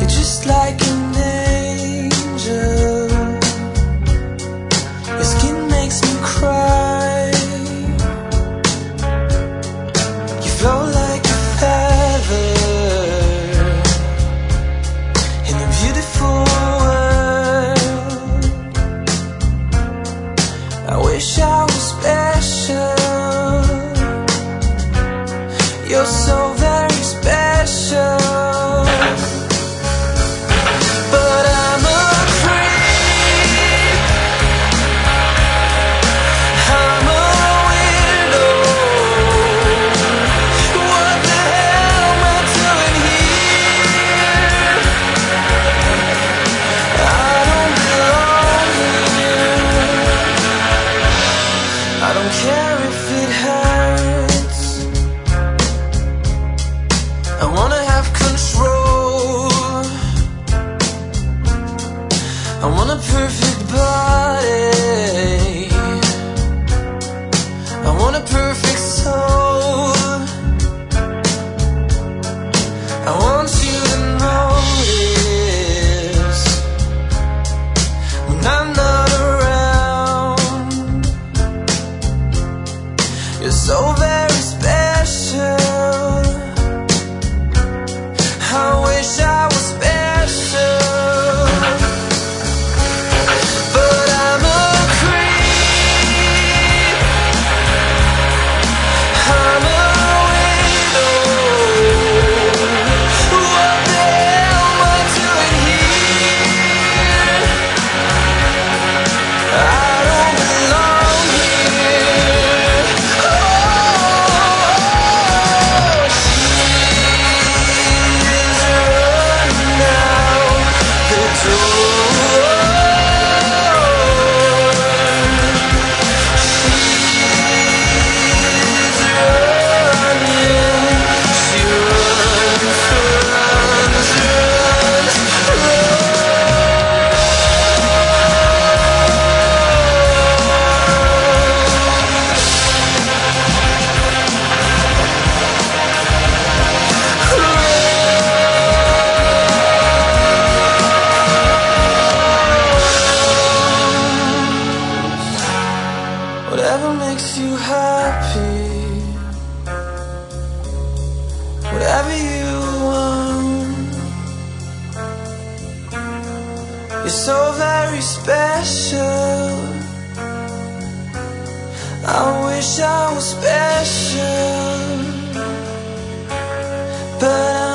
You're just like an angel. Your skin makes me cry. You float like a feather in a beautiful world. I wish I was special. You're so very special. But I'm a creep. I'm a weirdo. What the hell am I doing here? I don't belong here. I don't care if it hurts. I wanna have control. I want a perfect body. I want a perfect soul. I want you to notice when I'm not around. You're so very special. I wish I was special. But I'm a creep. I'm a weirdo. What the hell am I doing here? I don't belong here. Oh, she's running out the door. She's running. She runs, runs, runs, whatever makes you happy, whatever you want. You're so very special. I wish I was special, but